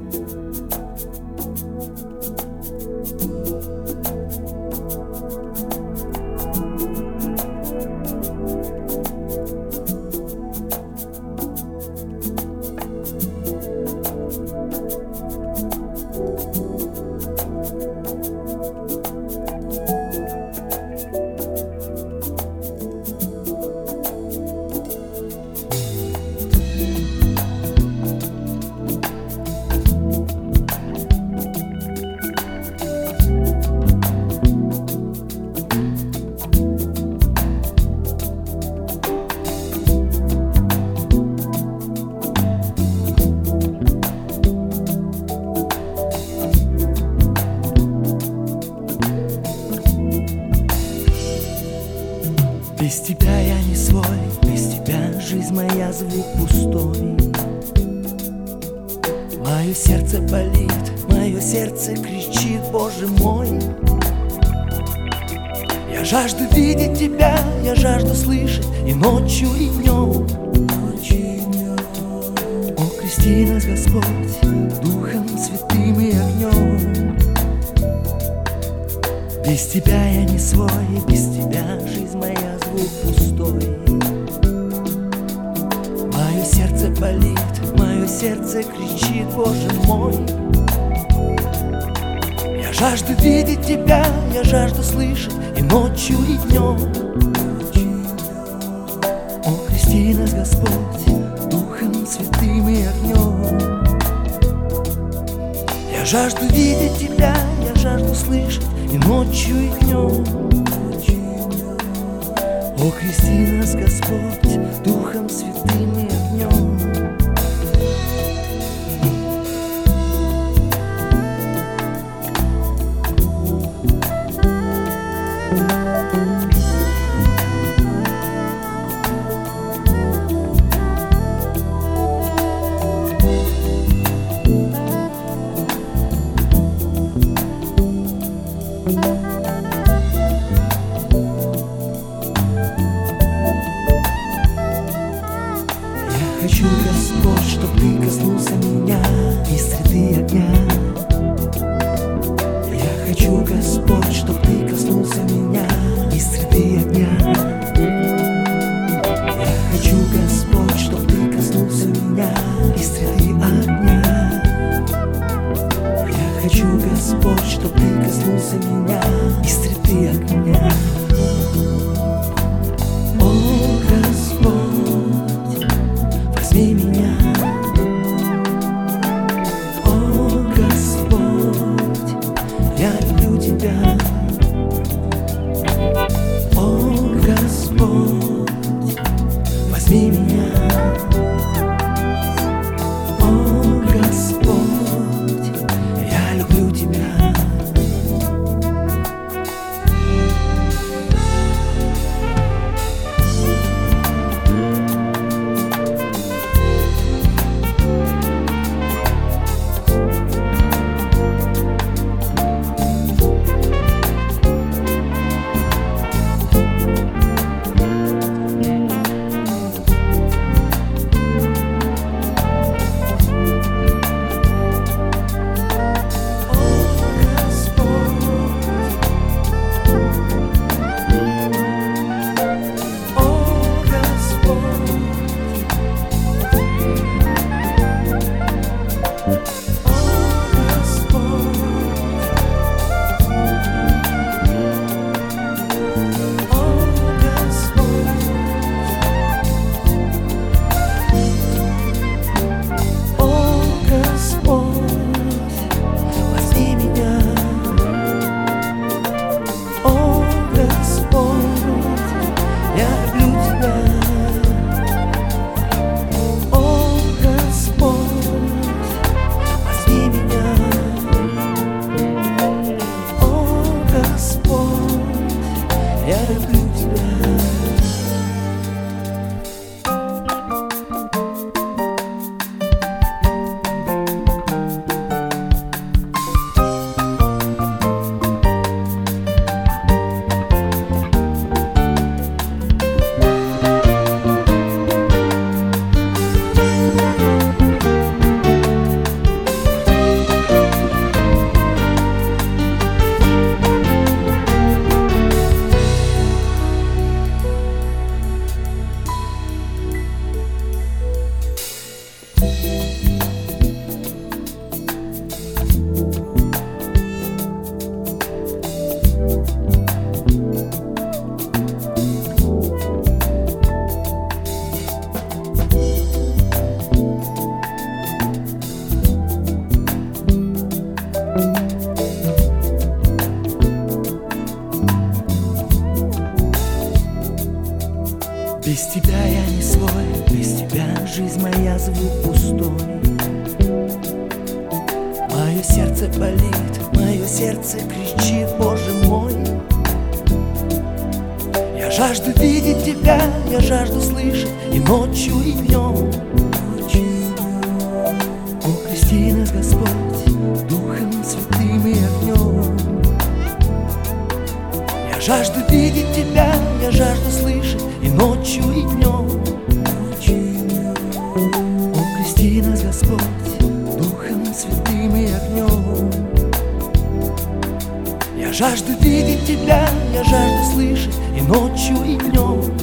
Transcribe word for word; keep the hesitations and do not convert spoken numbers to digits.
Без тебя я не свой, без тебя жизнь моя звук пустой. Мое сердце болит, мое сердце кричит, Боже мой. Я жажду видеть тебя, я жажду слышать и ночью, и днем. О, крести нас, Господь, Духом Святым и огнем. Без тебя я не свой, без тебя жизнь моя звук пустой. Мое сердце болит, мое сердце кричит, Боже мой. Я жажду видеть тебя, я жажду слышать и ночью, и днем. О, крести нас, Господь, Духом Святым и огнем. Я жажду видеть тебя, я жажду слышать и ночью, и днем. О, крести нас, Господь, Духом Святым и огнем. Хочу, Господь, чтоб Ты коснулся меня из среды огня. Я хочу, Господь, чтоб Ты коснулся меня из среды огня. Я хочу, Господь, чтоб Ты коснулся меня из среды огня. Я хочу, Господь, чтоб Ты коснулся меня из среды огня. О, Господь, возьми меня. О, Господь, я люблю Тебя. О, Господь, возьми меня. О, Господь, я люблю Тебя. Без тебя я не свой, без тебя жизнь моя звук пустой. Мое сердце болит, мое сердце кричит, Боже мой. Я жажду видеть тебя, я жажду слышать и ночью, и днем. О, крести нас, Господь, Духом Святым и огнем. Я жажду видеть тебя, я жажду слышать и ночью, и днем. О, крести нас, Господь, Духом Святым и огнем. Я жажду видеть тебя, я жажду слышать и ночью, и днем.